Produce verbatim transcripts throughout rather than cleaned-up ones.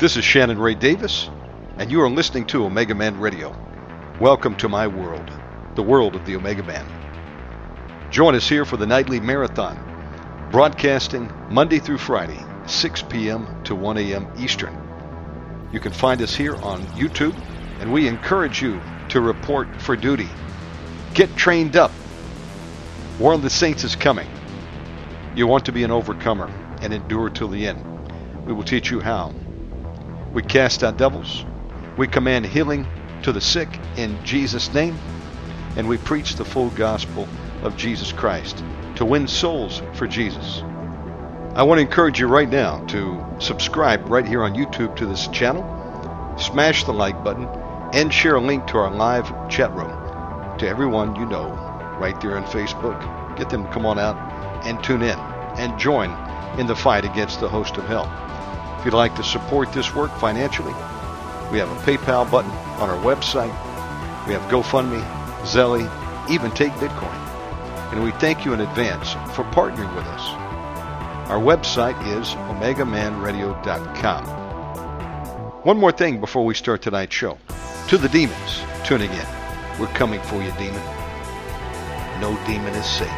This is Shannon Ray Davis, and you are listening to Omega Man Radio. Welcome to my world, the world of the Omega Man. Join us here for the nightly marathon, broadcasting Monday through Friday, six p.m. to one a.m. Eastern. You can find us here on YouTube, and we encourage you to report for duty. Get trained up. War of the Saints is coming. You want to be an overcomer and endure till the end. We will teach you how. We cast out devils. We command healing to the sick in Jesus' name. And we preach the full gospel of Jesus Christ to win souls for Jesus. I want to encourage you right now to subscribe right here on YouTube to this channel, smash the like button, and share a link to our live chat room to everyone you know right there on Facebook. Get them to come on out and tune in and join in the fight against the host of hell. If you'd like to support this work financially, we have a PayPal button on our website. We have GoFundMe, Zelle, even Take Bitcoin. And we thank you in advance for partnering with us. Our website is omega man radio dot com. One more thing before we start tonight's show. To the demons tuning in, we're coming for you, demon. No demon is safe.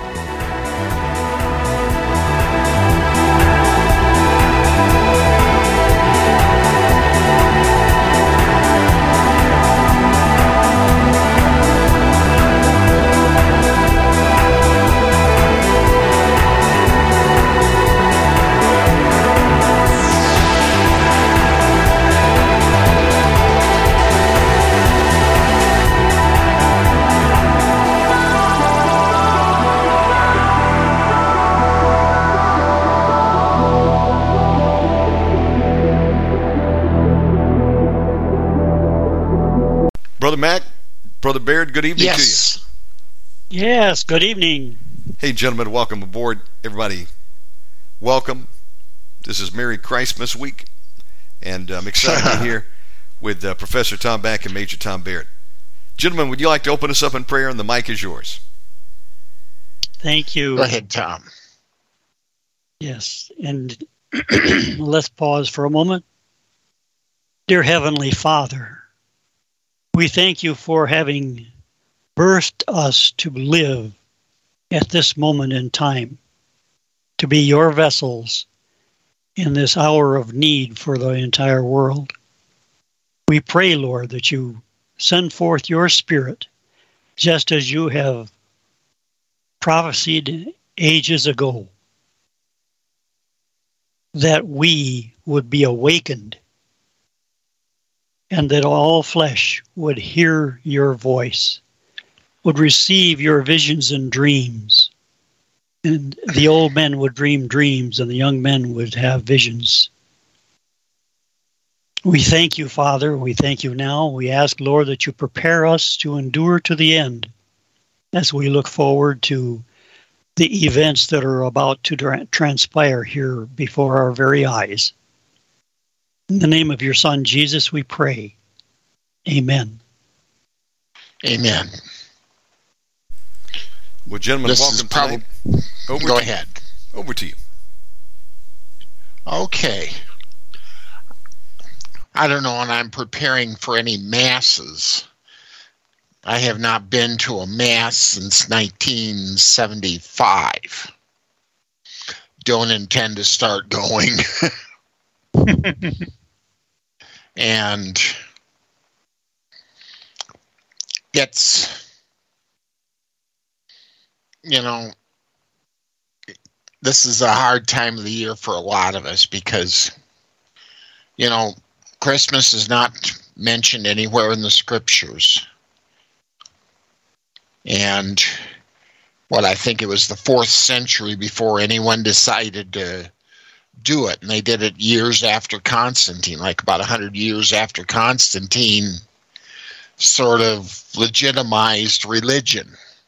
Brother Mac, Brother Baird, good evening yes. to you. Yes, good evening. Hey, gentlemen, welcome aboard. Everybody, welcome. This is Merry Christmas week, and I'm excited to be here with uh, Professor Tom Back and Major Tom Baird. Gentlemen, would you like to open us up in prayer? And the mic is yours. Thank you. Go ahead, Tom. Yes, and let's pause for a moment. Dear Heavenly Father, we thank you for having birthed us to live at this moment in time, to be your vessels in this hour of need for the entire world. We pray, Lord, that you send forth your Spirit, just as you have prophesied ages ago, that we would be awakened and that all flesh would hear your voice, would receive your visions and dreams. And the old men would dream dreams, and the young men would have visions. We thank you, Father. We thank you now. We ask, Lord, that you prepare us to endure to the end as we look forward to the events that are about to tra- transpire here before our very eyes. In the name of your Son, Jesus, we pray. Amen. Amen. Well, gentlemen, this welcome prob- tonight. Over Go to ahead. You. Over to you. Okay. I don't know when I'm preparing for any masses. I have not been to a mass since nineteen seventy-five. Don't intend to start going. And it's, you know, this is a hard time of the year for a lot of us because, you know, Christmas is not mentioned anywhere in the scriptures. And what I think it was the fourth century before anyone decided to do it. And they did it years after Constantine, like about one hundred years after Constantine sort of legitimized religion.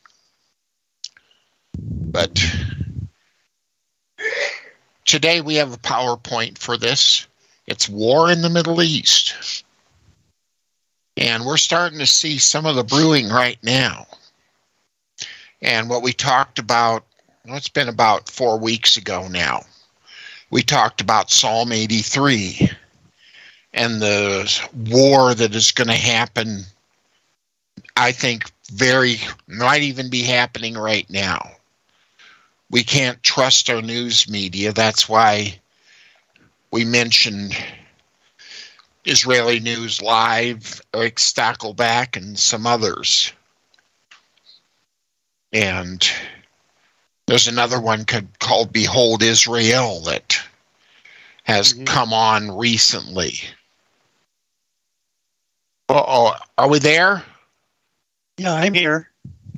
But today we have a PowerPoint for this. It's war in the Middle East. And we're starting to see some of the brewing right now. And what we talked about, well, it's been about four weeks ago now. We talked about Psalm eighty-three and the war that is going to happen, I think very, might even be happening right now. We can't trust our news media. That's why we mentioned Israeli News Live, Eric Stackelback, and some others. And there's another one called Behold Israel that has mm-hmm. come on recently. Uh-oh, are we there? Yeah, I'm here.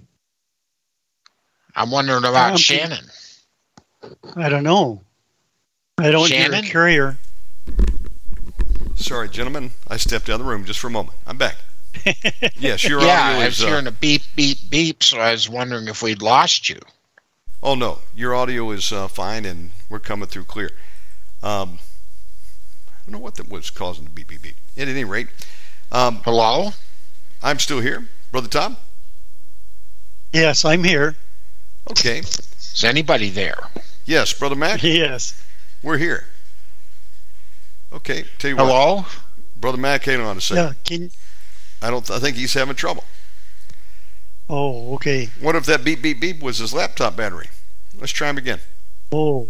I'm wondering about um, Shannon. I don't know. I don't Shannon? hear a courier. Sorry, gentlemen. I stepped out of the room just for a moment. I'm back. Yes, your yeah, audio is... I was uh, hearing a beep, beep, beep, so I was wondering if we'd lost you. Oh, no. Your audio is uh, fine, and we're coming through clear. Um, I don't know what that was causing the beep, beep, beep. At any rate... Um, Hello? I'm still here. Brother Tom? Yes, I'm here. Okay. Is anybody there? Yes, Brother Mac? Yes. We're here. Okay, tell you Hello? what. Brother Mac, hang on a second. Yeah, can... I don't. I think he's having trouble. Oh, okay. What if that beep, beep, beep was his laptop battery? Let's try him again. Oh.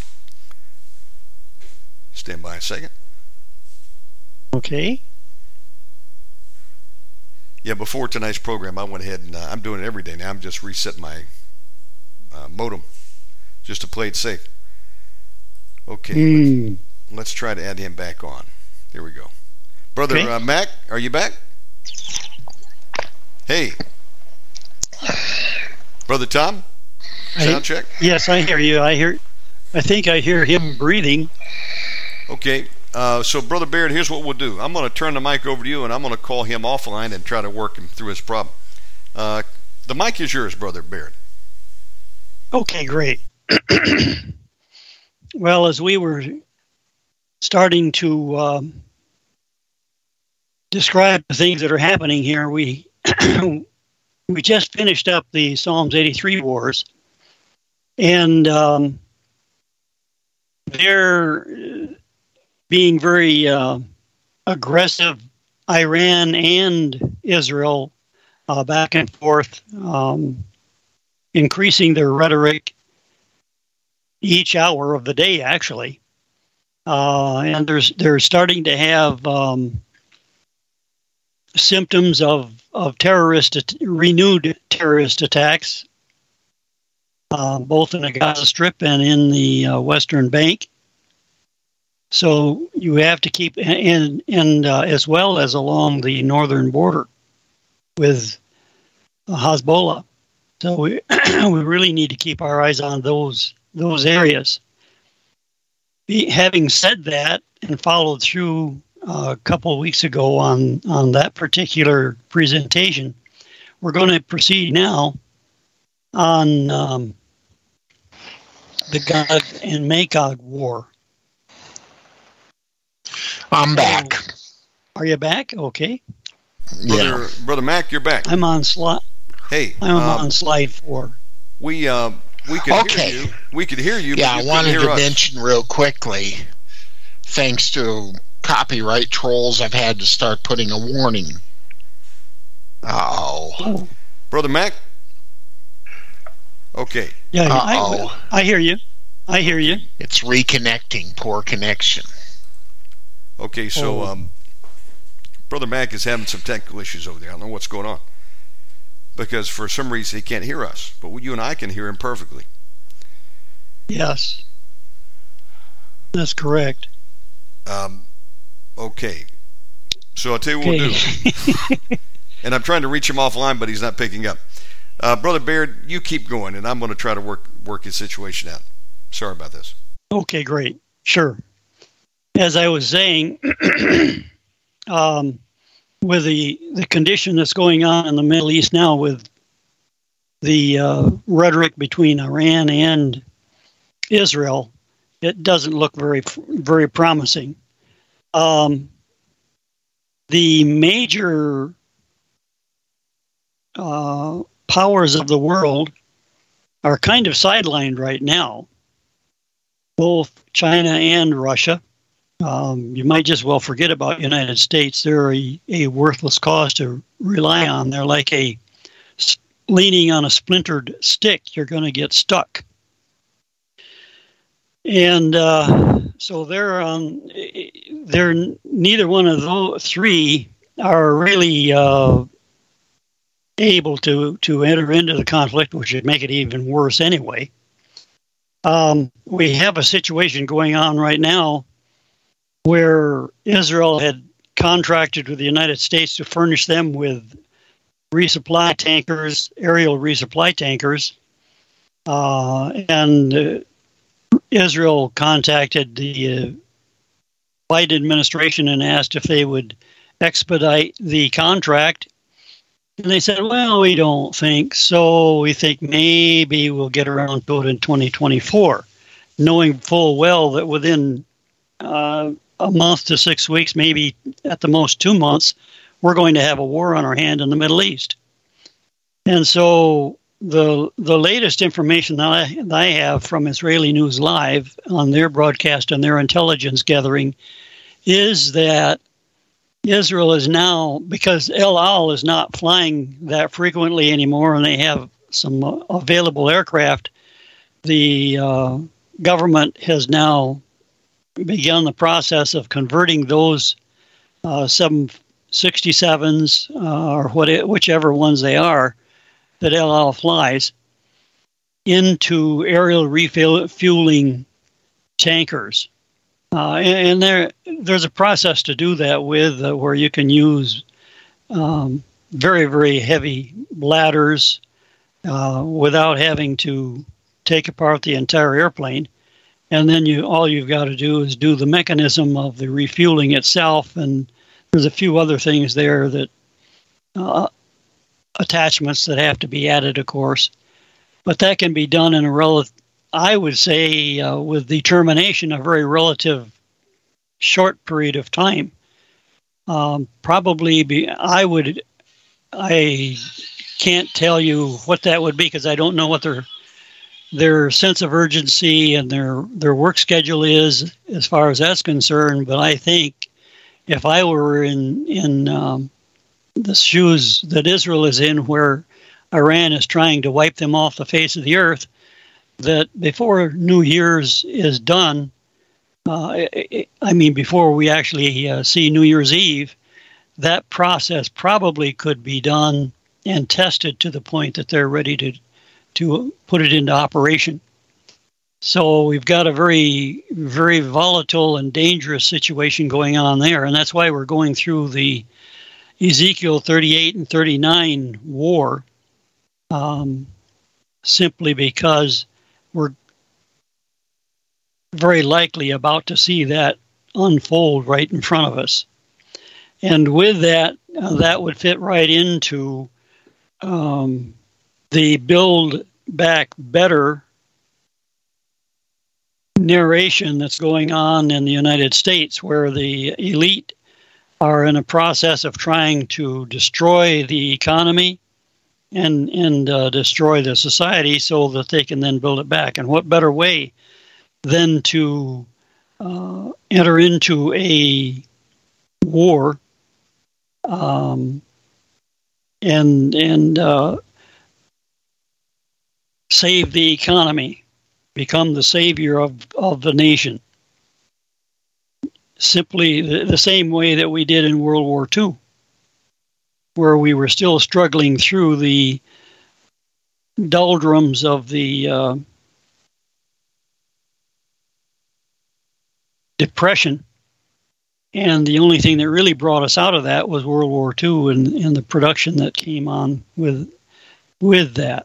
Stand by a second. Okay. Yeah, before tonight's program, I went ahead and uh, I'm doing it every day now. I'm just resetting my uh, modem just to play it safe. Okay, mm. let's, let's try to add him back on. There we go. Brother okay. uh, Mac, are you back? Hey. Brother Tom, sound I, check? Yes, I hear you. I hear. I think I hear him breathing. Okay. Uh, so, Brother Baird, here's what we'll do. I'm going to turn the mic over to you, and I'm going to call him offline and try to work him through his problem. Uh, the mic is yours, Brother Baird. Okay, great. Well, as we were starting to um, describe the things that are happening here, we we just finished up the Psalms eighty-three wars, and um, they're being very uh, aggressive, Iran and Israel, uh, back and forth, um, increasing their rhetoric each hour of the day, actually. Uh, and there's they're starting to have um, symptoms of, of terrorist, renewed terrorist attacks, uh, both in the Gaza Strip and in the uh, Western Bank. So you have to keep, and, and uh, as well as along the northern border with Hezbollah. So we we really need to keep our eyes on those those areas. Be, having said that, and followed through uh, a couple of weeks ago on, on that particular presentation, we're going to proceed now on um, the Gog and Magog war. I'm back. Are you back? Okay. Brother, Yeah. Brother Mac, you're back. I'm on slide. Hey, I'm um, on slide four. We uh, we could Okay. hear you. We could hear you. Yeah, but I you wanted couldn't to hear us. mention real quickly, thanks to copyright trolls, I've had to start putting a warning. Oh. Oh, Brother Mac. Okay. yeah, Uh-oh. I, I hear you. I hear you. It's reconnecting. Poor connection. Okay. So, Oh. um, Brother Mac is having some technical issues over there. I don't know what's going on because for some reason he can't hear us, but you and I can hear him perfectly. Yes, that's correct. Um, okay. So I'll tell you what we'll Okay. do. And I'm trying to reach him offline, but he's not picking up. Uh, Brother Baird, you keep going, and I'm going to try to work work his situation out. Sorry about this. Okay, great. Sure. As I was saying, um, with the, the condition that's going on in the Middle East now with the uh, rhetoric between Iran and Israel, it doesn't look very, very promising. Um, the major uh, powers of the world are kind of sidelined right now, both China and Russia. um, you might just well forget about United States. They're a, a worthless cause to rely on. They're like a leaning on a splintered stick. You're going to get stuck. And uh, so they're um, they're neither one of those three are really uh, able to to enter into the conflict, which would make it even worse anyway. Um, we have a situation going on right now where Israel had contracted with the United States to furnish them with resupply tankers, aerial resupply tankers, uh, and uh, Israel contacted the uh, Biden administration and asked if they would expedite the contract. And they said, well, we don't think so. We think maybe we'll get around to it in twenty twenty-four, knowing full well that within uh, a month to six weeks, maybe at the most two months, we're going to have a war on our hand in the Middle East. And so the the latest information that I, that I have from Israeli News Live on their broadcast and their intelligence gathering is that Israel is now, because El Al is not flying that frequently anymore and they have some available aircraft, the uh, government has now begun the process of converting those uh, seven sixty-sevens uh, or what, whichever ones they are that El Al flies into aerial refueling tankers. Uh, and, and there, there's a process to do that with uh, where you can use um, very, very heavy ladders uh, without having to take apart the entire airplane. And then you all you've got to do is do the mechanism of the refueling itself. And there's a few other things there that uh, attachments that have to be added, of course. But that can be done in a relative, I would say, uh, with determination, a very relative short period of time. Um, probably be, I would, I can't tell you what that would be because I don't know what their their sense of urgency and their their work schedule is as far as that's concerned. But I think if I were in in um, the shoes that Israel is in, where Iran is trying to wipe them off the face of the earth, that before New Year's is done, uh, I mean, before we actually uh, see New Year's Eve, that process probably could be done and tested to the point that they're ready to to put it into operation. So we've got a very, very volatile and dangerous situation going on there, and that's why we're going through the Ezekiel thirty-eight and thirty-nine war, um, simply because we're very likely about to see that unfold right in front of us. And with that, uh, that would fit right into um, the Build Back Better narration that's going on in the United States, where the elite are in a process of trying to destroy the economy and and uh, destroy the society so that they can then build it back. And what better way than to uh, enter into a war um, and and uh, save the economy, become the savior of, of the nation. Simply the, the same way that we did in World War Two, where we were still struggling through the doldrums of the uh, Depression. And the only thing that really brought us out of that was World War Two and, and the production that came on with with that.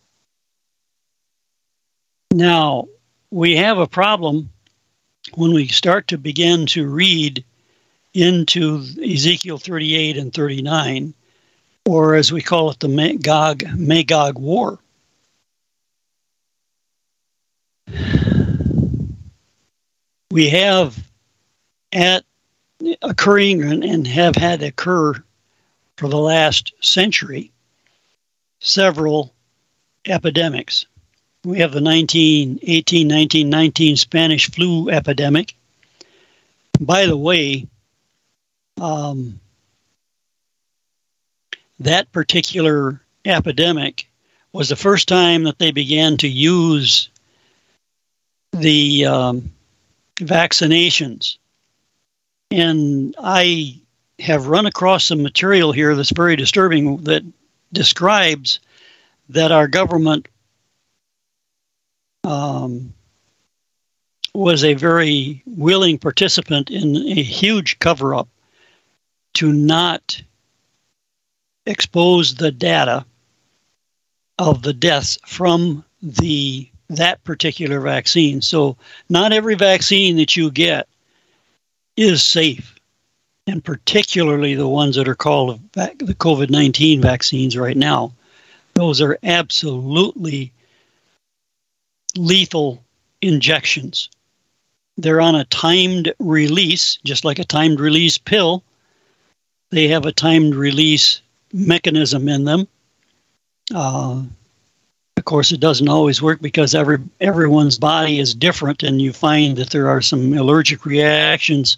Now, we have a problem when we start to begin to read into Ezekiel thirty-eight and thirty-nine, or as we call it, the Magog, Magog War. We have at occurring and, and have had occur for the last century several epidemics. We have the nineteen eighteen, nineteen nineteen Spanish flu epidemic. By the way, um, that particular epidemic was the first time that they began to use the um, vaccinations. And I have run across some material here that's very disturbing that describes that our government um, was a very willing participant in a huge cover-up to not expose the data of the deaths from the that particular vaccine. So not every vaccine that you get is safe, and particularly the ones that are called the COVID nineteen vaccines right now. Those are absolutely lethal injections. They're on a timed release, just like a timed release pill. They have a timed release mechanism in them. Uh, of course, it doesn't always work because every everyone's body is different, and you find that there are some allergic reactions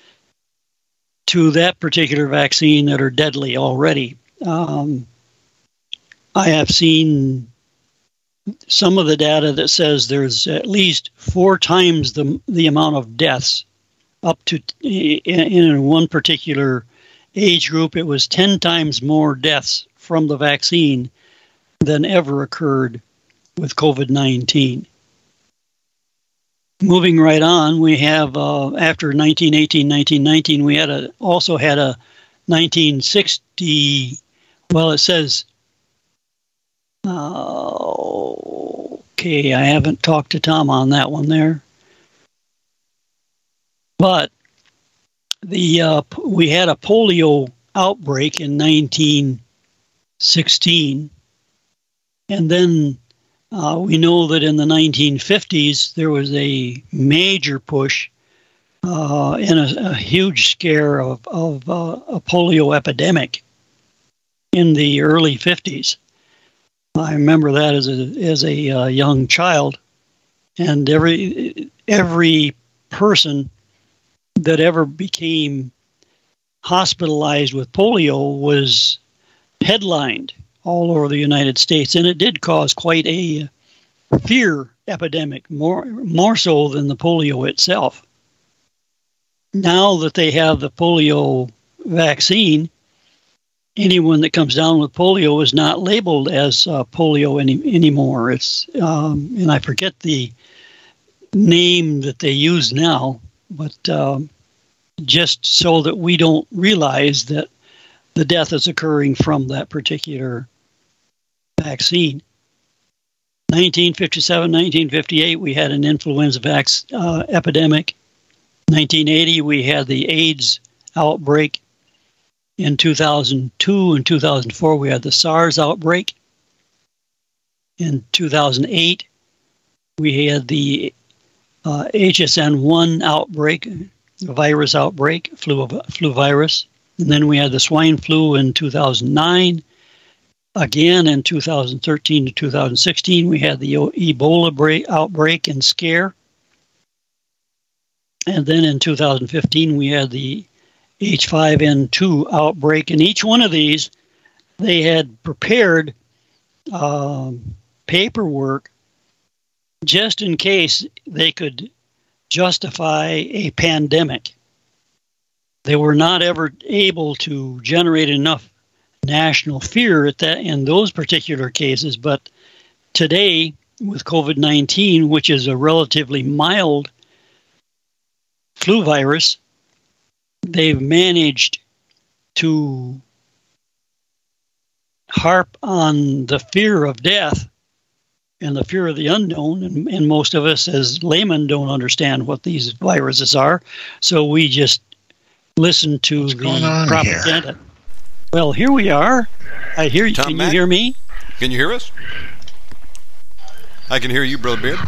to that particular vaccine that are deadly already. Um, I have seen some of the data that says there's at least four times the the amount of deaths up to in, in one particular age group. It was ten times more deaths from the vaccine than ever occurred with COVID nineteen. Moving right on, we have uh, after nineteen eighteen, nineteen nineteen, we had a also had a nineteen sixty. Well, it says. Uh, okay, I haven't talked to Tom on that one there, but the uh, we had a polio outbreak in nineteen sixteen, and then uh, we know that in the nineteen fifties there was a major push uh, and a, a huge scare of, of uh, a polio epidemic in the early fifties. I remember that as a as a uh, young child, and every every person that ever became hospitalized with polio was headlined all over the United States, and it did cause quite a fear epidemic, more more so than the polio itself. Now that they have the polio vaccine, anyone that comes down with polio is not labeled as uh, polio any, anymore. It's um, and I forget the name that they use now, but um, just so that we don't realize that the death is occurring from that particular vaccine. nineteen fifty-seven, nineteen fifty-eight, we had an influenza vac- uh, epidemic. nineteen eighty, we had the AIDS outbreak. In two thousand two and two thousand four, we had the SARS outbreak. In two thousand eight, we had the uh, H S N one outbreak, the virus outbreak, flu, flu virus. And then we had the swine flu in two thousand nine. Again, in two thousand thirteen to two thousand sixteen, we had the Ebola break, outbreak and scare. And then in two thousand fifteen, we had the H five N two outbreak. And each one of these, they had prepared um, paperwork just in case they could justify a pandemic. They were not ever able to generate enough national fear at that in those particular cases. But today, with COVID nineteen, which is a relatively mild flu virus, they've managed to harp on the fear of death and the fear of the unknown. And, and most of us as laymen don't understand what these viruses are. So we just listen to What's the propaganda. Here? Well, here we are. I hear you. Tom Can Mack? you hear me? Can you hear us? I can hear you, Brother Beard.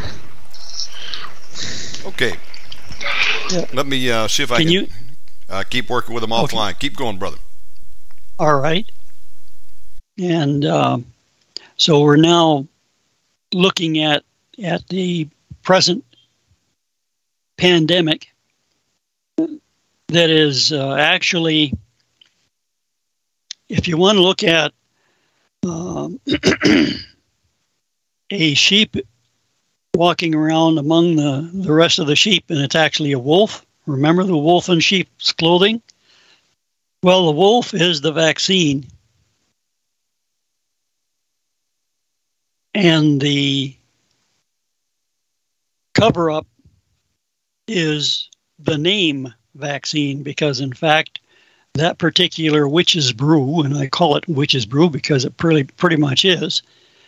Okay. Yeah. Let me uh, see if I can, can you? Uh, keep working with them offline. Okay. Keep going, brother. All right. And um, so we're now looking at at the present pandemic. that is uh, actually, if you want to look at um, a sheep walking around among the, the rest of the sheep, and it's actually a wolf. Remember the wolf in sheep's clothing? Well, the wolf is the vaccine. And the cover-up is the name vaccine, because, in fact, that particular witch's brew, and I call it witch's brew because it pretty, pretty much is,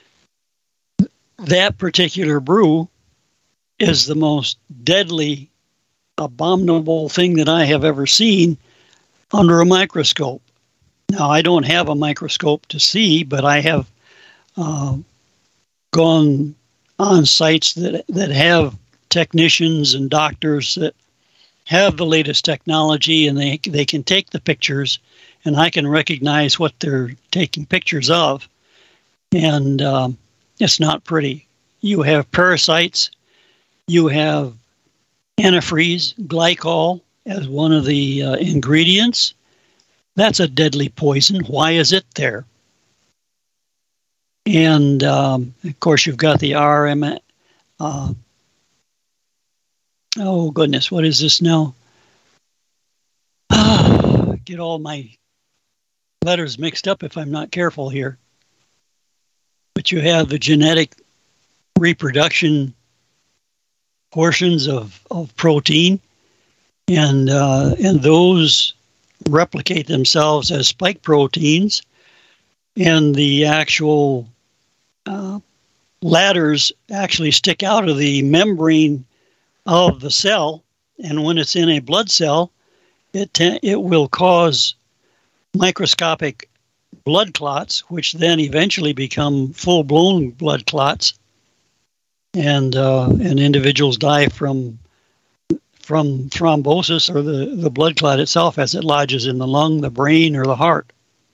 that particular brew is the most deadly, abominable thing that I have ever seen under a microscope. Now, I don't have a microscope to see, but I have uh, gone on sites that that have technicians and doctors that have the latest technology, and they they can take the pictures, and I can recognize what they're taking pictures of, and um, it's not pretty. You have parasites, you have antifreeze, glycol as one of the uh, ingredients. That's a deadly poison. Why is it there? And, um, of course, you've got the R M, uh, oh, goodness, what is this now? Ah, get all my letters mixed up if I'm not careful here. But you have the genetic reproduction portions of, of protein, and uh, and those replicate themselves as spike proteins, and the actual Uh, ladders actually stick out of the membrane of the cell, and when it's in a blood cell, it te- it will cause microscopic blood clots, which then eventually become full-blown blood clots, and uh, and individuals die from from thrombosis, or the, the blood clot itself as it lodges in the lung, the brain, or the heart.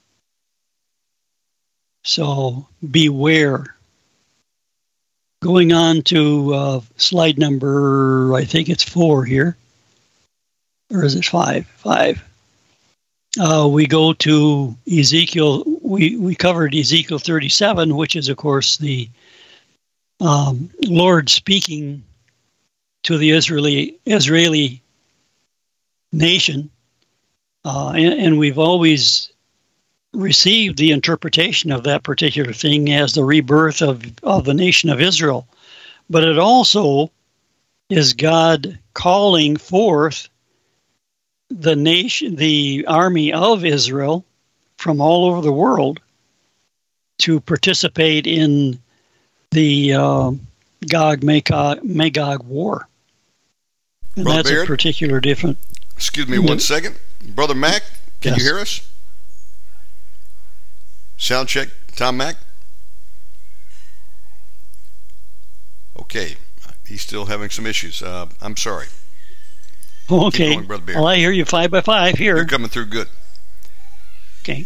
So beware. Going on to uh, slide number, I think it's four here. Or is it five? Five. Uh, we go to Ezekiel. We, we covered Ezekiel thirty-seven, which is, of course, the um, Lord speaking to the Israeli Israeli nation. Uh, and, and we've always received the interpretation of that particular thing as the rebirth of, of the nation of Israel. But it also is God calling forth the nation, the army of Israel from all over the world to participate in the uh, Gog Magog, Magog war. And Brother that's Baird, a particular different. Excuse me one second. Brother Mac, can Yes. you hear us? Sound check, Tom Mac. Okay, he's still having some issues. Uh, I'm sorry. Okay. Keep going, Brother Baird. Well, I hear you five by five here. You're coming through good. Okay.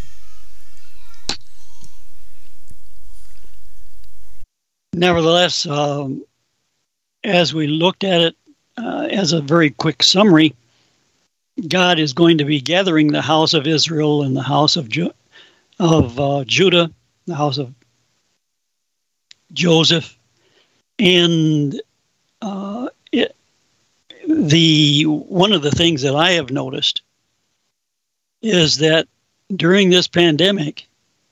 Nevertheless, um, as we looked at it uh, as a very quick summary, God is going to be gathering the house of Israel and the house of Ju- of uh, Judah, the house of Joseph, and uh, it, the one of the things that I have noticed is that during this pandemic,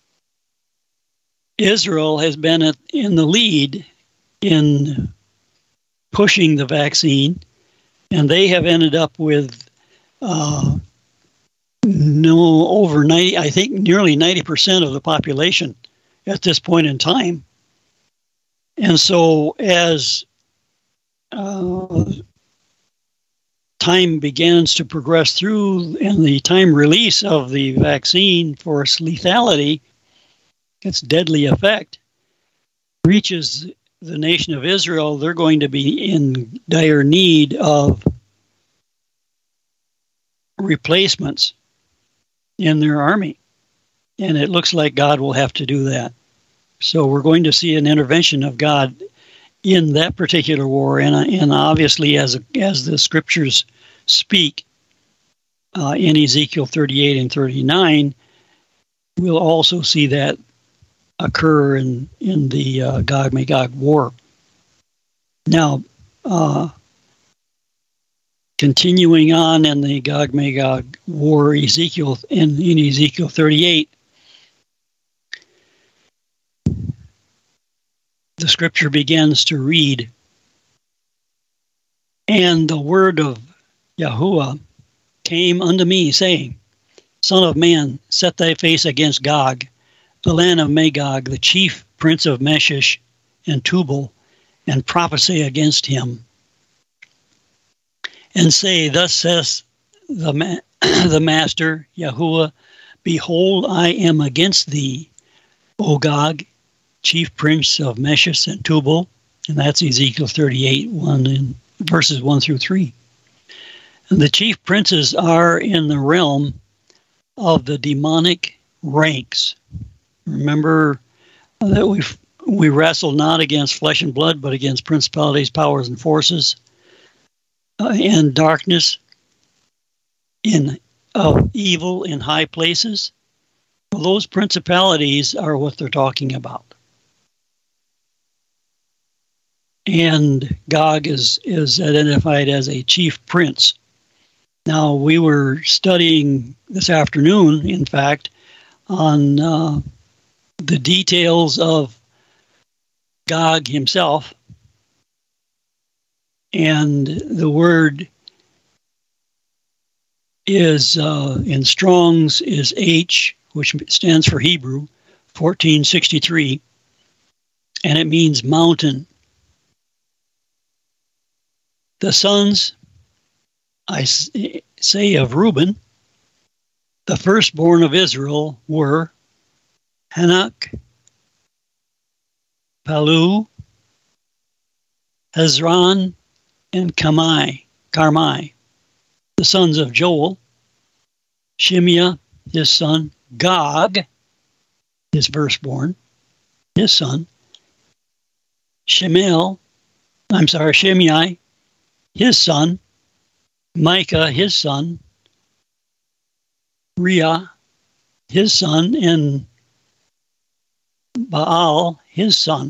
Israel has been at, in the lead in pushing the vaccine, and they have ended up with uh, no over ninety, I think nearly ninety percent of the population at this point in time. And so as uh, time begins to progress through and the time release of the vaccine for its lethality, its deadly effect, reaches the nation of Israel, they're going to be in dire need of replacements in their army. And it looks like God will have to do that. So we're going to see an intervention of God in that particular war. And, and obviously, as, as the scriptures speak, uh, in Ezekiel thirty-eight and thirty-nine, we'll also see that occur in, in the uh, Gog-Magog war. Now, uh, continuing on in the Gog-Magog war, Ezekiel in, in Ezekiel thirty-eight, the scripture begins to read, "And the word of Yahuwah came unto me, saying, Son of man, set thy face against Gog, the land of Magog, the chief prince of Meshish and Tubal, and prophesy against him. And say, Thus says the, ma- the Master, Yahuwah, Behold, I am against thee, O Gog, chief prince of Meshish and Tubal." And that's Ezekiel thirty-eight, one and verses one through three. And the chief princes are in the realm of the demonic ranks. Remember that we we wrestle not against flesh and blood, but against principalities, powers, and forces, uh, and darkness in of evil in high places. Well, those principalities are what they're talking about. And Gog is, is identified as a chief prince. Now, we were studying this afternoon, in fact, on uh, the details of Gog himself. And the word is, uh, in Strong's, is H, which stands for Hebrew, fourteen sixty-three, and it means mountain. The sons, I say, of Reuben, the firstborn of Israel, were Hanok, Palu, Hezron, and Carmi. Carmi. The sons of Joel, Shimea, his son, Gog, his firstborn, his son, Shemel, I'm sorry, Shimei, his son, Micah, his son, Ria, his son, and Baal, his son.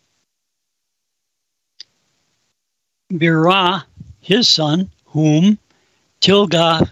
Birah, his son, whom Tilgah,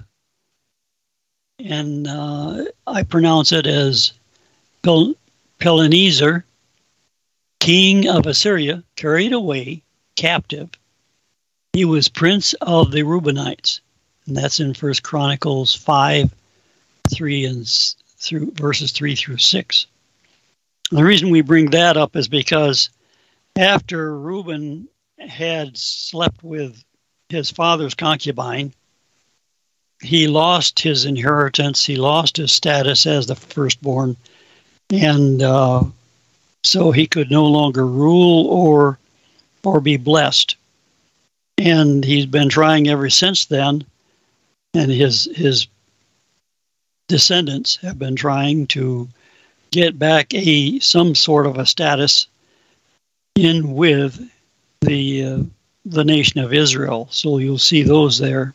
and uh, I pronounce it as Pel- Pelnezer, king of Assyria, carried away captive. He was prince of the Reubenites, and that's in First Chronicles five, three and through verses three through six. The reason we bring that up is because after Reuben had slept with his father's concubine, he lost his inheritance, he lost his status as the firstborn, and uh, so he could no longer rule or or be blessed. And he's been trying ever since then, and his his descendants have been trying to get back a some sort of a status in with the uh, the nation of Israel. So you'll see those there.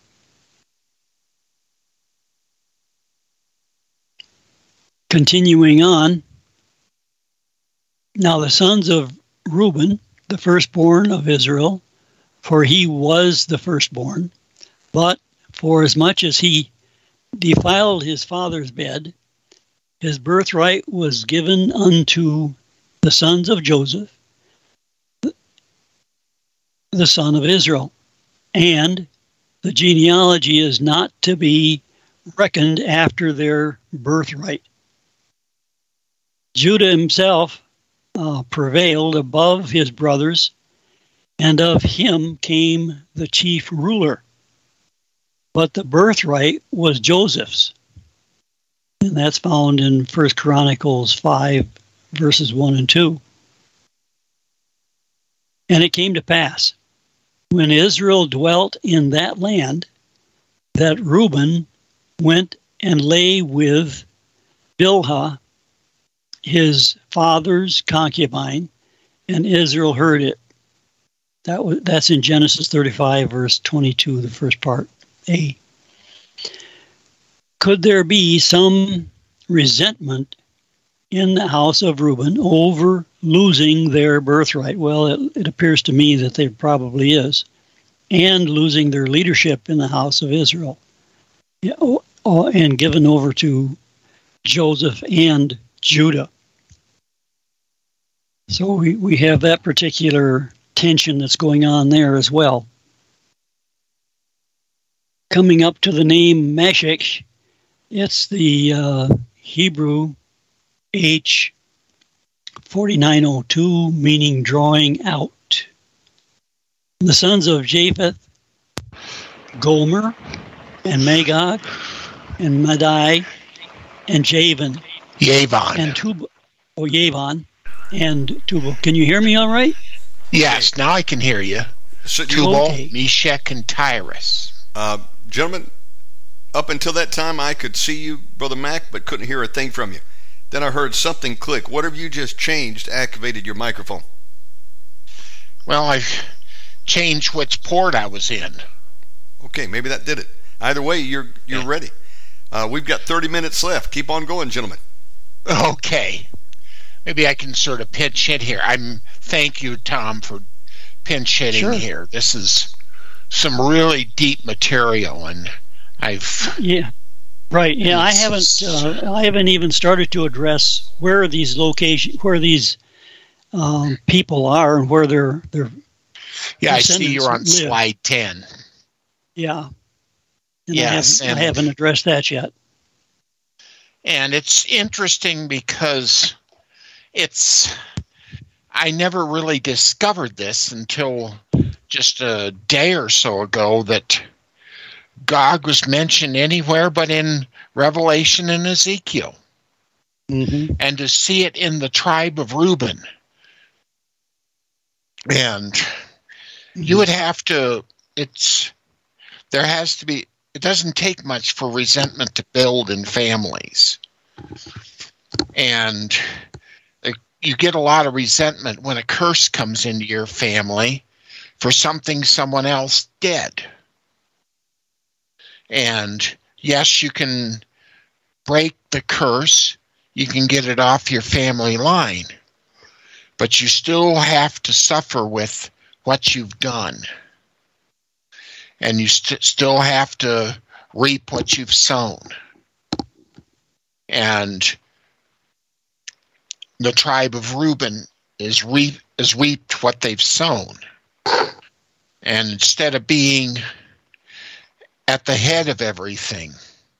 Continuing on, now the sons of Reuben, the firstborn of Israel, for he was the firstborn, but for as much as he defiled his father's bed, his birthright was given unto the sons of Joseph, the son of Israel, and the genealogy is not to be reckoned after their birthright. Judah himself uh, prevailed above his brothers, and of him came the chief ruler. But the birthright was Joseph's. And that's found in First Chronicles five, verses one and two. And it came to pass, when Israel dwelt in that land, that Reuben went and lay with Bilhah, his father's concubine, and Israel heard it. That was, that's in Genesis thirty-five, verse twenty-two, the first part, A. could there be some resentment in the house of Reuben over losing their birthright? Well, it, it appears to me that there probably is, and losing their leadership in the house of Israel, yeah, oh, oh, and given over to Joseph and Judah. So we, we have that particular tension that's going on there as well. Coming up to the name Meshech, it's the uh, Hebrew H forty-nine oh two, meaning drawing out. The sons of Japheth, Gomer, and Magog, and Madai, and Javan. Yavon. And Tubal. Oh, Yavon. And Tubal. Can you hear me all right? Yes, now I can hear you. So, Tubal, okay. Meshech, and Tyrus. Uh, gentlemen, up until that time, I could see you, Brother Mac, but couldn't hear a thing from you. Then I heard something click. What have you just changed, activated your microphone? Well, I changed which port I was in. Okay, maybe that did it. Either way, you're you're Yeah. ready. Uh, we've got thirty minutes left. Keep on going, gentlemen. Okay. Maybe I can sort of pinch hit here. I'm thank you, Tom, for pinch hitting Sure. here. This is some really deep material, and I've Yeah. Right. Yeah, I It's- haven't. Uh, I haven't even started to address where these locations, where these um, people are, and where they're. They're. yeah. I see you're on descendants live. slide ten. Yeah. And Yes, I haven't, and- I haven't addressed that yet. And it's interesting because it's, I never really discovered this until just a day or so ago that Gog was mentioned anywhere but in Revelation and Ezekiel. Mm-hmm. And to see it in the tribe of Reuben. And you would have to, it's, there has to be, it doesn't take much for resentment to build in families. And uh, you get a lot of resentment when a curse comes into your family for something someone else did. And yes, you can break the curse, you can get it off your family line, but you still have to suffer with what you've done. And you st- still have to reap what you've sown. And the tribe of Reuben is re- is reaped what they've sown. And instead of being at the head of everything,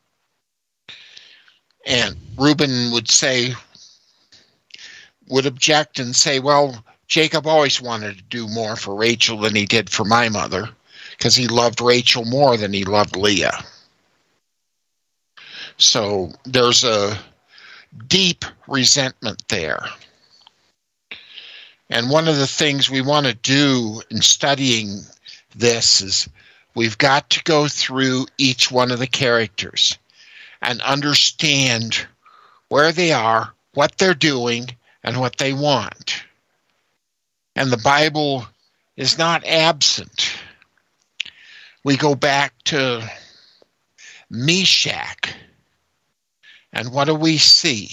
and Reuben would say, would object and say, well, Jacob always wanted to do more for Rachel than he did for my mother, because he loved Rachel more than he loved Leah. So there's a deep resentment there. And one of the things we want to do in studying this is we've got to go through each one of the characters and understand where they are, what they're doing, and what they want. And the Bible is not absent. We go back to Meshach, and what do we see?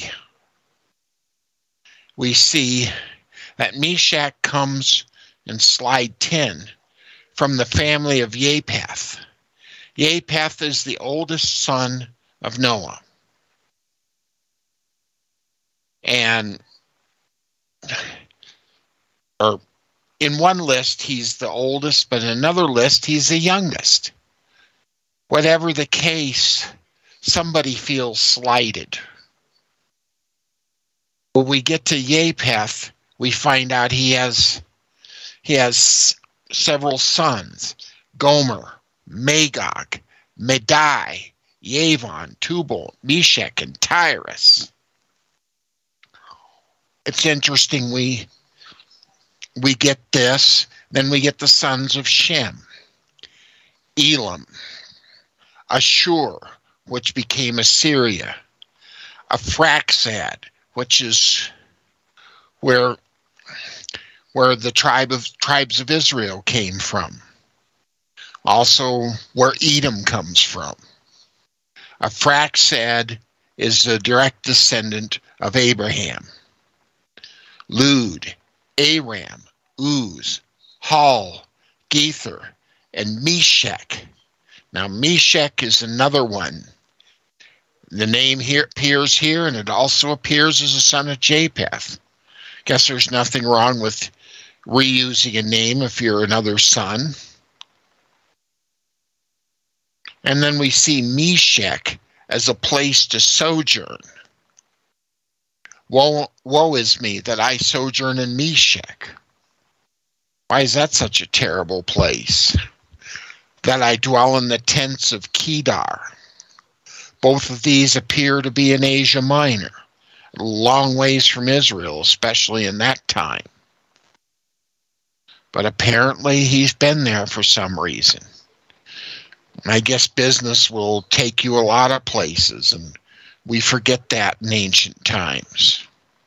We see that Meshach comes in slide ten from the family of Japheth. Japheth is the oldest son of Noah. And or in one list, he's the oldest, but in another list, he's the youngest. Whatever the case, somebody feels slighted. When we get to Japheth, we find out he has he has several sons: Gomer, Magog, Madai, Yavon, Tubal, Meshech, and Tyrus. It's interesting we we get this, then we get the sons of Shem, Elam, Ashur, which became Assyria, Aphraxad, which is where where the tribe of tribes of Israel came from. Also where Edom comes from. Arphaxad is a direct descendant of Abraham. Lud, Aram, Uz, Hul, Gether, and Meshech. Now, Meshech is another one. The name here appears here, and it also appears as a son of Japheth. Guess there's nothing wrong with reusing a name if you're another son. And then we see Meshech as a place to sojourn. Woe, woe is me that I sojourn in Meshech. Why is that such a terrible place? That I dwell in the tents of Kedar. Both of these appear to be in Asia Minor, a long ways from Israel, especially in that time. But apparently he's been there for some reason. I guess business will take you a lot of places, and we forget that in ancient times.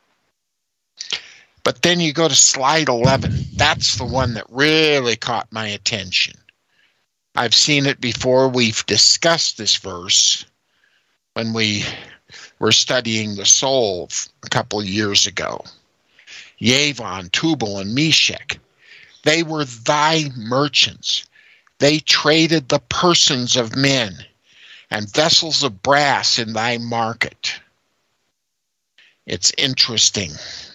But then you go to slide eleven. That's the one that really caught my attention. I've seen it before. We've discussed this verse when we were studying the soul a couple of years ago. Yavon, Tubal, and Meshech, they were thy merchants. They traded the persons of men and vessels of brass in thy market. It's interesting.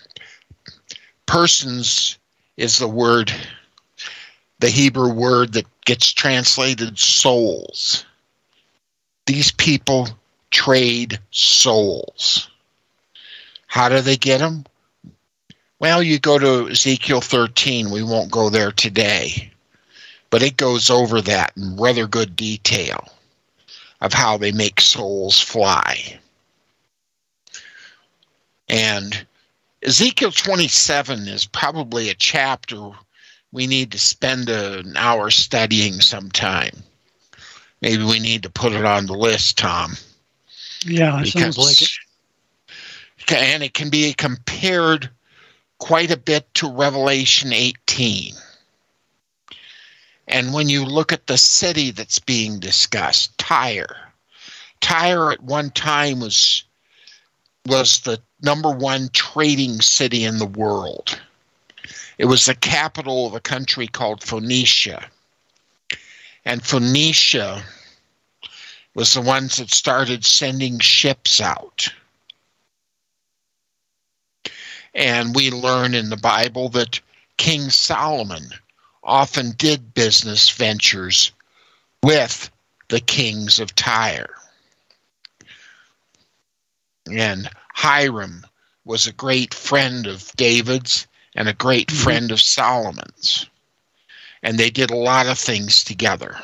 Persons is the word, the Hebrew word that gets translated souls. These people trade souls. How do they get them? Well, you go to Ezekiel thirteen. We won't go there today. But it goes over that in rather good detail of how they make souls fly. And Ezekiel twenty-seven is probably a chapter we need to spend an hour studying sometime. Maybe we need to put it on the list, Tom. Yeah, it sounds like it. And it can be compared quite a bit to Revelation eighteen. And when you look at the city that's being discussed, Tyre. Tyre at one time was, was the number one trading city in the world. It was the capital of a country called Phoenicia. And Phoenicia was the ones that started sending ships out. And we learn in the Bible that King Solomon often did business ventures with the kings of Tyre. And Hiram was a great friend of David's and a great mm-hmm. friend of Solomon's. And they did a lot of things together.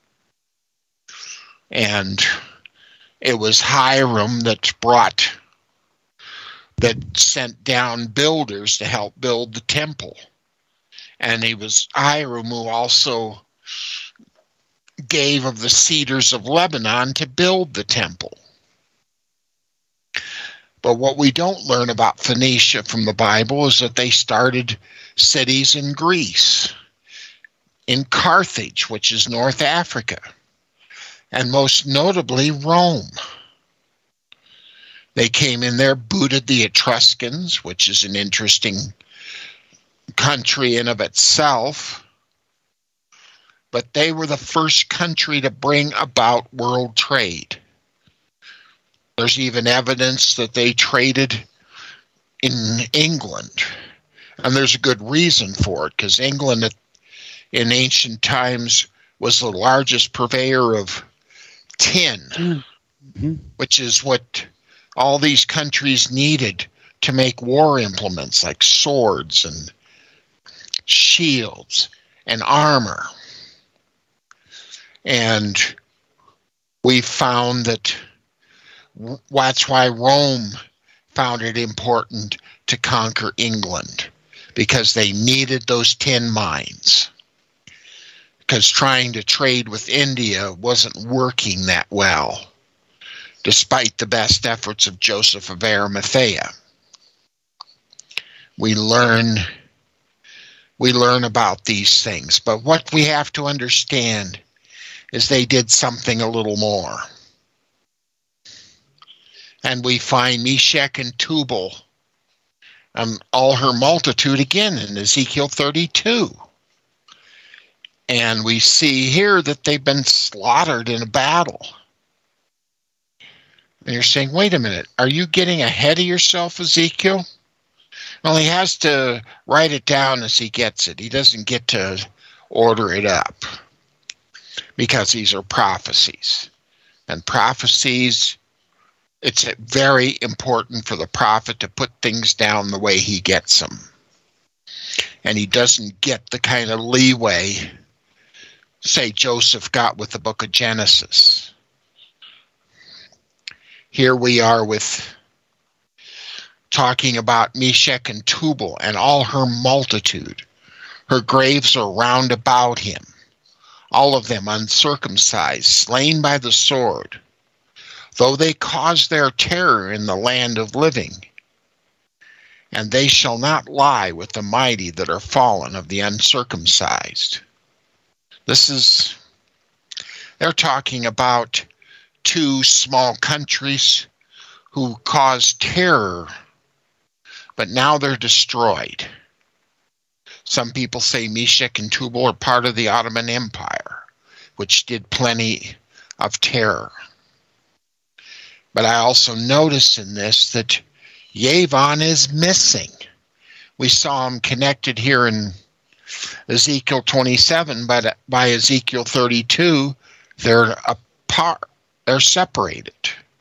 And it was Hiram that brought, that sent down builders to help build the temple. And it was Hiram who also gave of the cedars of Lebanon to build the temple. But what we don't learn about Phoenicia from the Bible is that they started cities in Greece, in Carthage, which is North Africa, and most notably Rome. They came in there, booted the Etruscans, which is an interesting country in of itself, but they were the first country to bring about world trade. There's even evidence that they traded in England, and there's a good reason for it, because England in ancient times was the largest purveyor of tin, mm-hmm. which is what all these countries needed to make war implements like swords and shields and armor. And we found that that's why Rome found it important to conquer England, because they needed those tin mines. Because trying to trade with India wasn't working that well, despite the best efforts of Joseph of Arimathea. We learn We learn about these things. But what we have to understand is they did something a little more. And we find Meshach and Tubal and all her multitude again in Ezekiel thirty-two. And we see here that they've been slaughtered in a battle. And you're saying, wait a minute, are you getting ahead of yourself, Ezekiel? Well, he has to write it down as he gets it. He doesn't get to order it up because these are prophecies. And prophecies, it's very important for the prophet to put things down the way he gets them. And he doesn't get the kind of leeway, say, Joseph got with the book of Genesis. Here we are with talking about Meshach and Tubal and all her multitude. Her graves are round about him, all of them uncircumcised, slain by the sword, though they cause their terror in the land of living. And they shall not lie with the mighty that are fallen of the uncircumcised. This is, they're talking about two small countries who caused terror, but now they're destroyed. Some people say Meshach and Tubal are part of the Ottoman Empire, which did plenty of terror. But I also notice in this that Yavon is missing. We saw him connected here in Ezekiel twenty-seven, but by Ezekiel thirty-two, they're apart. They're separated.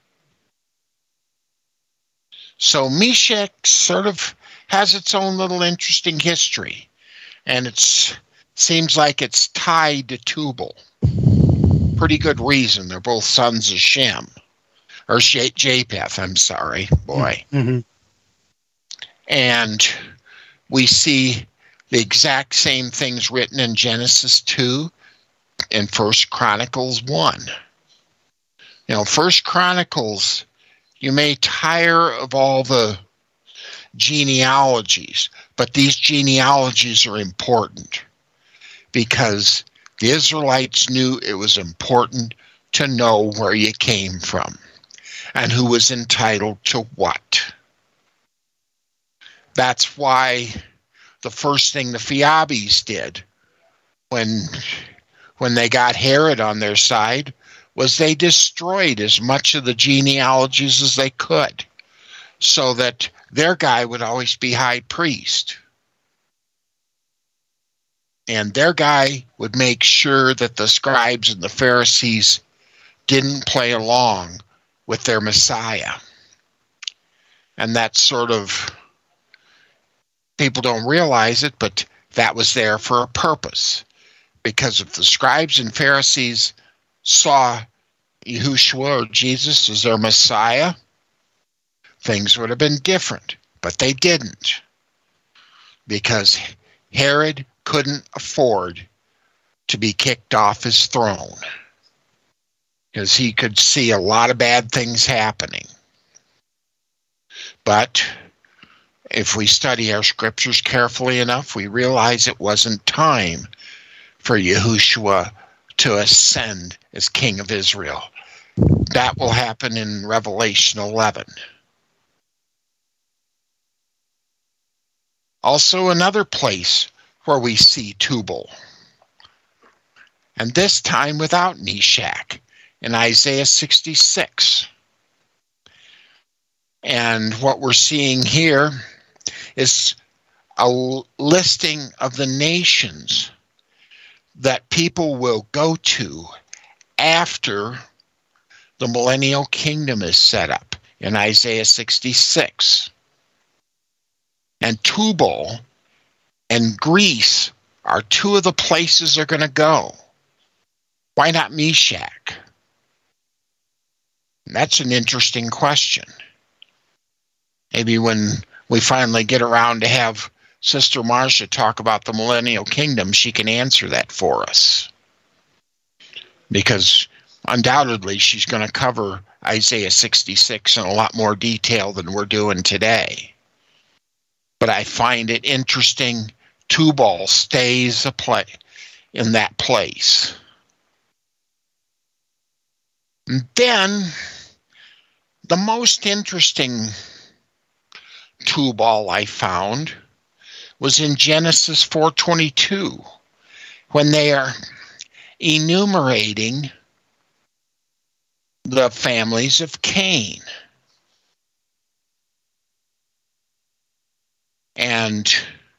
So Meshach sort of has its own little interesting history, and it seems like it's tied to Tubal. Pretty good reason. They're both sons of Shem. Or Japheth, I'm sorry, boy. Mm-hmm. And we see the exact same things written in Genesis two and First Chronicles one. You know, First Chronicles, you may tire of all the genealogies, but these genealogies are important because the Israelites knew it was important to know where you came from and who was entitled to what. That's why the first thing the Phaebes did when, when they got Herod on their side was they destroyed as much of the genealogies as they could so that their guy would always be high priest. And their guy would make sure that the scribes and the Pharisees didn't play along with their Messiah. And that's sort of, people don't realize it, but that was there for a purpose. Because if the scribes and Pharisees saw Yahushua or Jesus as their Messiah, things would have been different. But they didn't. Because Herod couldn't afford to be kicked off his throne. Because he could see a lot of bad things happening. But if we study our scriptures carefully enough, we realize it wasn't time for Yahushua to ascend as King of Israel. That will happen in Revelation eleven. Also another place where we see Tubal, and this time without Meshach, in Isaiah sixty-six. And what we're seeing here is a listing of the nations that people will go to after the millennial kingdom is set up in Isaiah sixty-six. And Tubal and Greece are two of the places they're going to go. Why not Meshach? That's an interesting question. Maybe when we finally get around to have Sister Marcia talk about the millennial kingdom, she can answer that for us. Because undoubtedly she's going to cover Isaiah sixty-six in a lot more detail than we're doing today. But I find it interesting Tubal stays a play in that place. And then the most interesting Tubal I found was in Genesis four twenty-two, when they are enumerating the families of Cain. And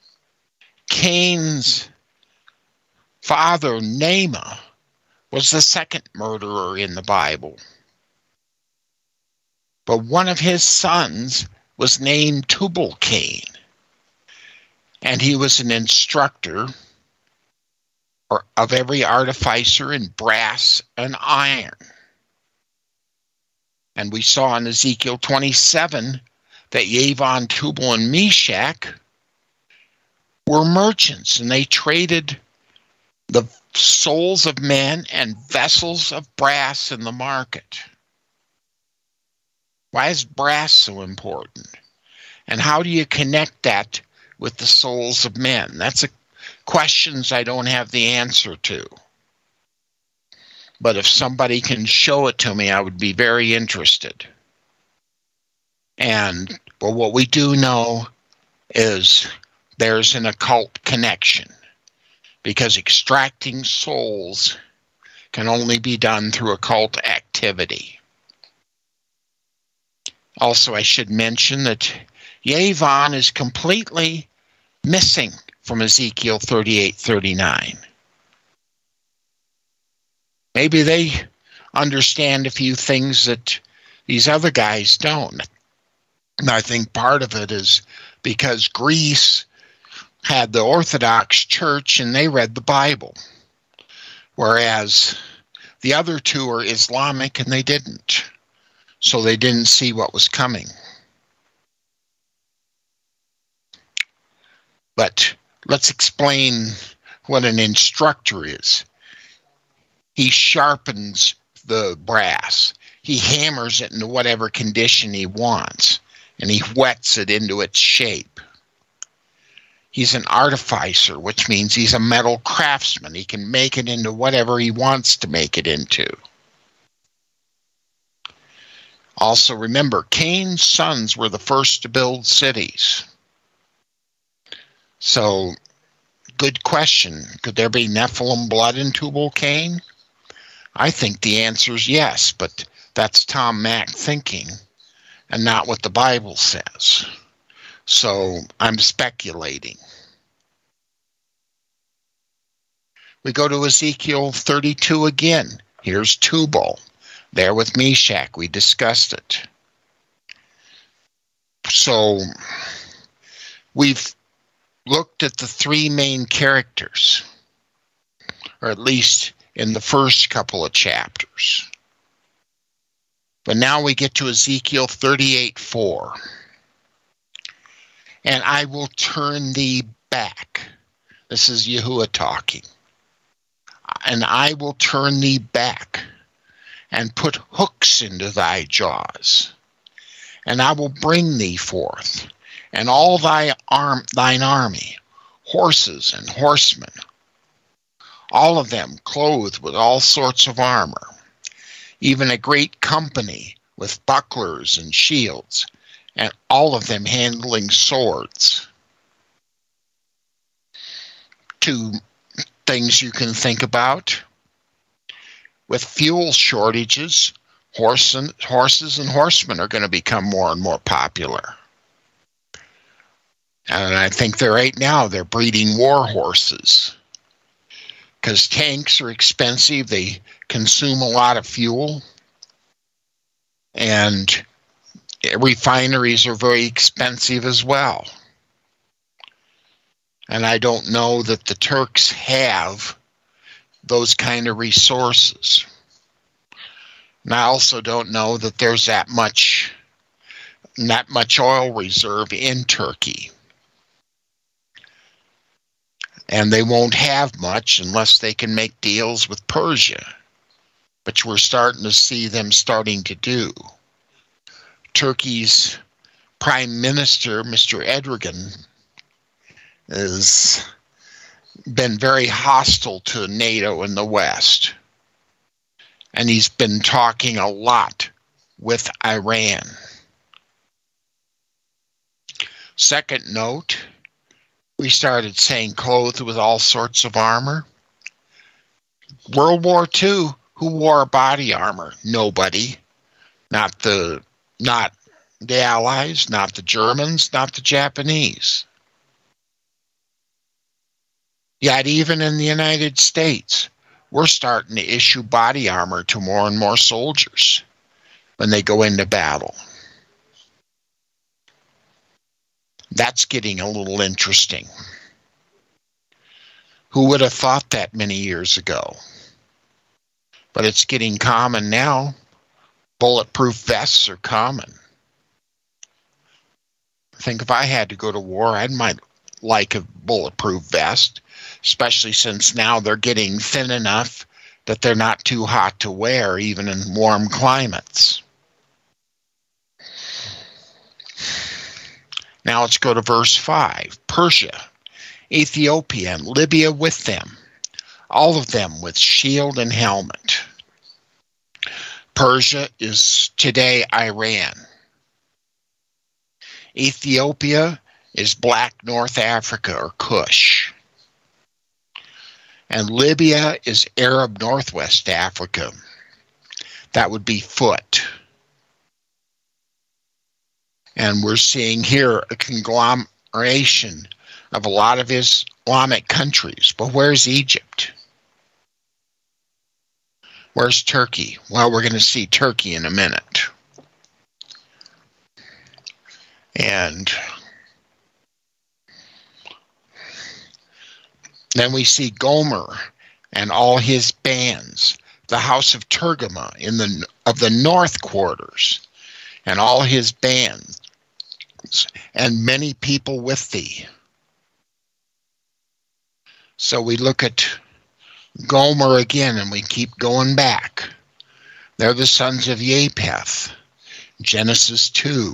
Cain's father, Nama, was the second murderer in the Bible. But one of his sons was named Tubal-Cain, and he was an instructor or of every artificer in brass and iron. And we saw in Ezekiel twenty-seven that Yavon, Tubal, and Meshach were merchants, and they traded the souls of men and vessels of brass in the market. Why is brass so important? And how do you connect that with the souls of men? That's a questions I don't have the answer to. But if somebody can show it to me, I would be very interested. And well, what we do know is there's an occult connection, because extracting souls can only be done through occult activity. Also, I should mention that Yavon is completely missing from Ezekiel thirty-eight thirty-nine. Maybe they understand a few things that these other guys don't. And I think part of it is because Greece had the Orthodox Church and they read the Bible, whereas the other two are Islamic and they didn't. So they didn't see what was coming. But let's explain what an instructor is. He sharpens the brass. He hammers it into whatever condition he wants, and he whets it into its shape. He's an artificer, which means he's a metal craftsman. He can make it into whatever he wants to make it into. Also, remember, Cain's sons were the first to build cities. So, good question. Could there be Nephilim blood in Tubal-Cain? I think the answer is yes, but that's Tom Mack thinking, and not what the Bible says. So, I'm speculating. We go to Ezekiel thirty-two again. Here's Tubal. There with Meshach, we discussed it. So, we've looked at the three main characters, or at least in the first couple of chapters. But now we get to Ezekiel thirty-eight four. And I will turn thee back. This is Yahuwah talking. And I will turn thee back, and put hooks into thy jaws. And I will bring thee forth, and all thy arm, thine army, horses and horsemen, all of them clothed with all sorts of armor, even a great company with bucklers and shields, and all of them handling swords. Two things you can think about. With fuel shortages, horse and, horses and horsemen are going to become more and more popular. And I think they're right now, they're breeding war horses. Because tanks are expensive, they consume a lot of fuel. And refineries are very expensive as well. And I don't know that the Turks have those kind of resources. And I also don't know that there's that much, not much oil reserve in Turkey. And they won't have much unless they can make deals with Persia, which we're starting to see them starting to do. Turkey's Prime Minister, Mister Erdogan, has been very hostile to NATO and the West. And he's been talking a lot with Iran. Second note, we started saying clothed with all sorts of armor. World War Two, who wore body armor? Nobody. Not the not the Allies, not the Germans, not the Japanese. Yet even in the United States, we're starting to issue body armor to more and more soldiers when they go into battle. That's getting a little interesting. Who would have thought that many years ago? But it's getting common now. Bulletproof vests are common. I think if I had to go to war, I might like a bulletproof vest, especially since now they're getting thin enough that they're not too hot to wear, even in warm climates. Now let's go to verse five. Persia, Ethiopia, and Libya with them, all of them with shield and helmet. Persia is today Iran. Ethiopia is Black North Africa or Kush. And Libya is Arab Northwest Africa. That would be Foot. And we're seeing here a conglomeration of a lot of Islamic countries. But where's Egypt? Where's Turkey? Well, we're going to see Turkey in a minute. And then we see Gomer and all his bands, the house of Tergama in the of the north quarters, and all his bands, and many people with thee. So we look at Gomer again, and we keep going back. They're the sons of Japheth, Genesis two.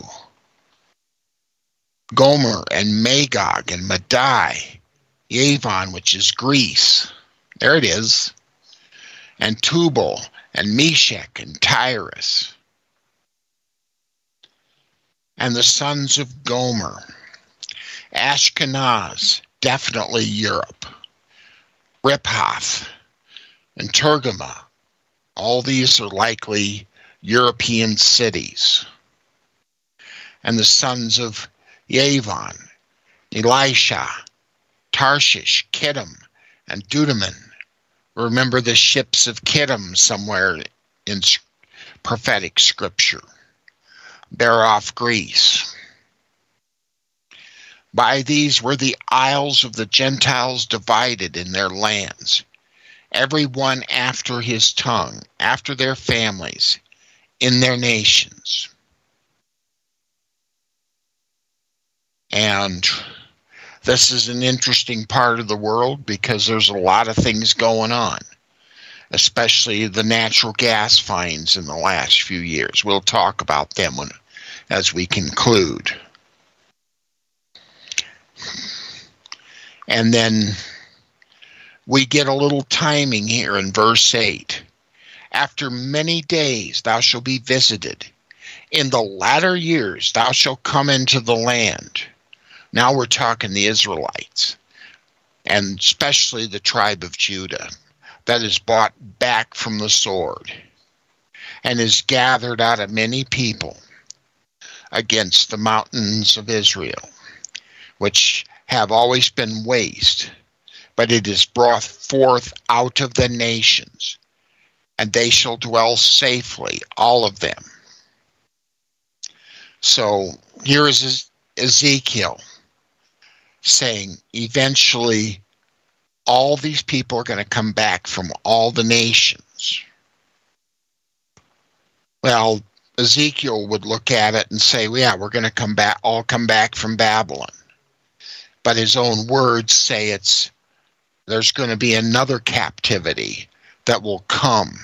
Gomer and Magog and Madai, Yavon, which is Greece. There it is. And Tubal and Meshach and Tyrus. And the sons of Gomer. Ashkenaz, definitely Europe. Riphath and Tergama. All these are likely European cities. And the sons of Yavon, Elisha, Tarshish, Kittim, and Dudaman. Remember the ships of Kittim somewhere in prophetic scripture. They're off Greece. By these were the isles of the Gentiles divided in their lands, every one after his tongue, after their families, in their nations. And this is an interesting part of the world because there's a lot of things going on, especially the natural gas finds in the last few years. We'll talk about them when, as we conclude. And then we get a little timing here in verse eight. After many days thou shalt be visited. In the latter years thou shalt come into the land. Now we're talking the Israelites, and especially the tribe of Judah, that is bought back from the sword, and is gathered out of many people against the mountains of Israel, which have always been waste, but it is brought forth out of the nations, and they shall dwell safely, all of them. So here is Ezekiel saying eventually all these people are going to come back from all the nations. Well, Ezekiel would look at it and say, well, yeah, we're going to come back, all come back from Babylon. But his own words say it's there's going to be another captivity that will come.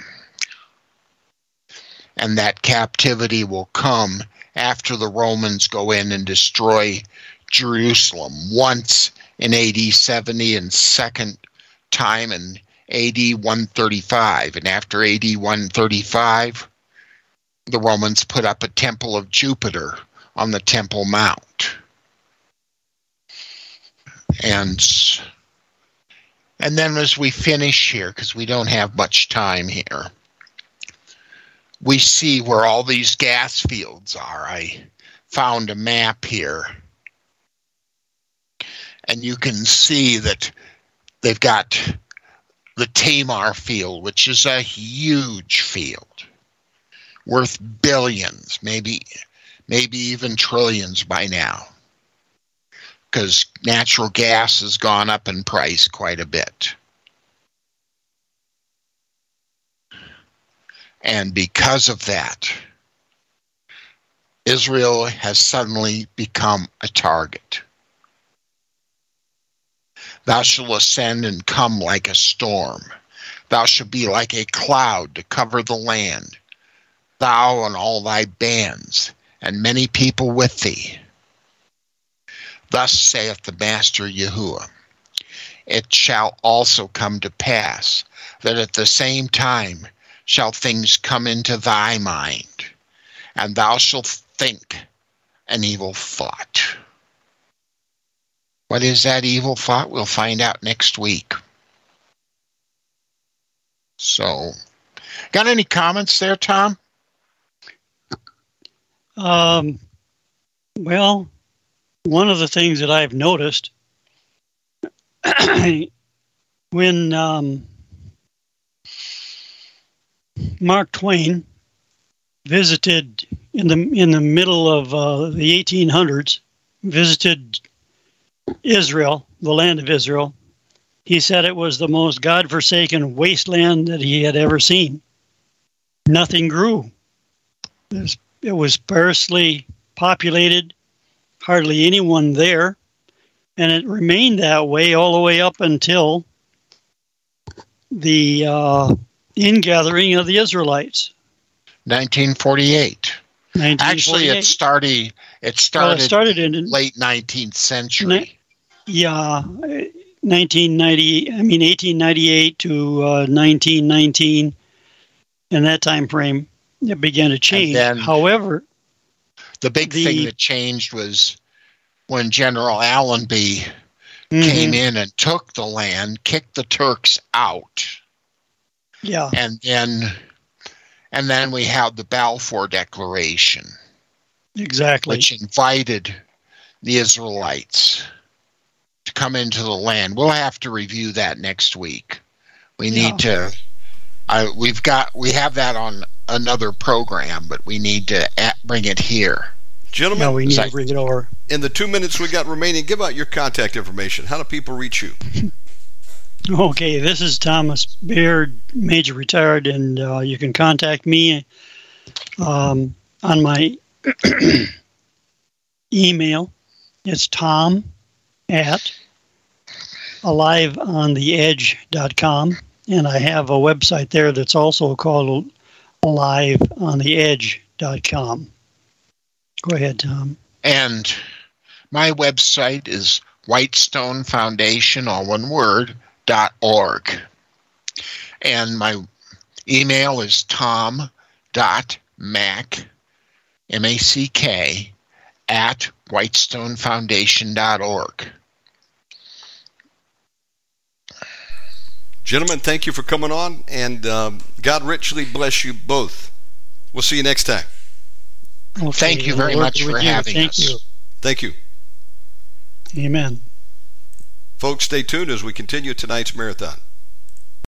And that captivity will come after the Romans go in and destroy Jerusalem once in A D seventy and second time in A D one thirty-five. And after A D one thirty-five, the Romans put up a temple of Jupiter on the Temple Mount. And, and then as we finish here, because we don't have much time here, we see where all these gas fields are. I found a map here. And you can see that they've got the Tamar field, which is a huge field, worth billions, maybe maybe even trillions by now, because natural gas has gone up in price quite a bit. And because of that, Israel has suddenly become a target. Thou shalt ascend and come like a storm. Thou shalt be like a cloud to cover the land, thou and all thy bands, and many people with thee. Thus saith the Master Yahuwah, it shall also come to pass that at the same time shall things come into thy mind, and thou shalt think an evil thought. What is that evil thought? We'll find out next week. So, got any comments there, Tom? Um, well, one of the things that I've noticed when um, Mark Twain visited in the in the middle of uh, the eighteen hundreds, visited Israel, the land of Israel, he said it was the most godforsaken wasteland that he had ever seen. Nothing grew. It was sparsely populated, hardly anyone there, and it remained that way all the way up until the uh, ingathering of the Israelites. nineteen forty-eight. Actually, it started. It started, well, it started in late nineteenth century. Ni- yeah, nineteen ninety. I mean, eighteen ninety-eight to uh, nineteen nineteen. In that time frame, it began to change. Then, However, the big the, thing that changed was when General Allenby mm-hmm. came in and took the land, kicked the Turks out. Yeah, and then. And then we had the Balfour Declaration. Exactly. Which invited the Israelites to come into the land. We'll have to review that next week. We yeah. need to, I, we've got, we have that on another program, but we need to at, bring it here. Gentlemen, no, we need to bring it over. In the two minutes we got remaining, give out your contact information. How do people reach you? Okay, this is Thomas Baird, Major Retired, and uh, you can contact me um, on my email. It's tom at alive on the edge dot com, and I have a website there that's also called alive on the edge dot com. Go ahead, Tom. And my website is Whitestone Foundation, all one word, dot org. And my email is tom dot mack, M A C K, at whitestone foundation dot org. Gentlemen, thank you for coming on, and um, God richly bless you both. We'll see you next time. Okay, thank you very much for having thank us. You. Thank you. Amen. Folks, stay tuned as we continue tonight's marathon.